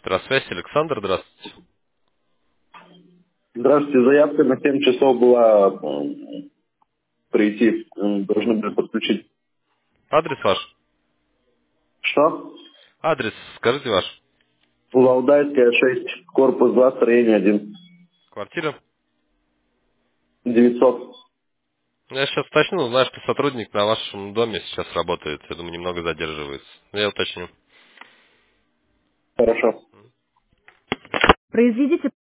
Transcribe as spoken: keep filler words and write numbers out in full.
Электросвязь, Александр, здравствуйте. Здравствуйте, заявка на семь часов была м, прийти, м, должны были подключить. Адрес ваш? Что? Адрес, скажите ваш. Валдайская, шесть, корпус два, строение один, Квартира? девятьсот. Я сейчас уточню, знаю, что сотрудник на вашем доме сейчас работает. Я думаю, немного задерживается. Но я уточню. Хорошо. Произведите